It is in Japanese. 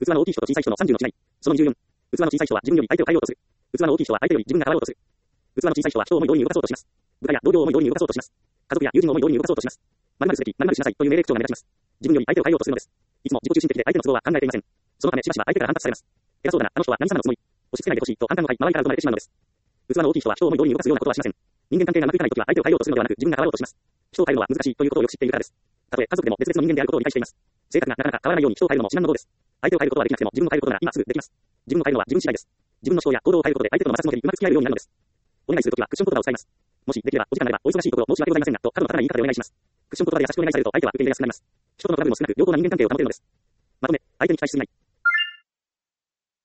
器の大きい人と小さい人の30の違い。その24。器の小さい人は自分より相手を変えようとする。器の大きい人は相手より自分が変わろうとする。器の小さい人は人を思い通りに動かそうとします。部下や同僚を思い通りに動かそうとします。家族や友人を思い通りに動かそうとします。〇〇すべき、〇〇しなさいという命令口調が目立ちます。自分より相手を変えようとするのです。いつも自己中心的で相手の都合は考えていません。そのためしばしば相手から反発されます。偉そうだな、あの人は何様のつもり。押し付けないでほしいと反感の周りから生まれてしまうのです。器の大きい人は人を思い通りに動かすようなことはしません。人間関係がうまくいかないときは相手を変えようとするのではなく自分が変わろうとします。人を変えるのは難しいということをよく知っているからです。たとえ家族でも別々の人間であることを理解しています。性格がなかなか変わらないように人を変えるのも至難の道です。相手を変えることはできなくても自分を変えることなら今すぐできます。自分を変えるのは自分次第です。自分の思考や行動を変えることで相手との摩擦の距離にうまく付き合えるようになるのです。お願いするときはクッション言葉を使います。もしできればお時間があればお忙しいところ申し訳ございませんがと角の立たない言い方でお願いします。クッション言葉で優しくお願いされると相手は受け入れやすくなります。人とのトラブルも少なく良好な人間関係を保てるのです。まとめ、相手に期待しすぎない。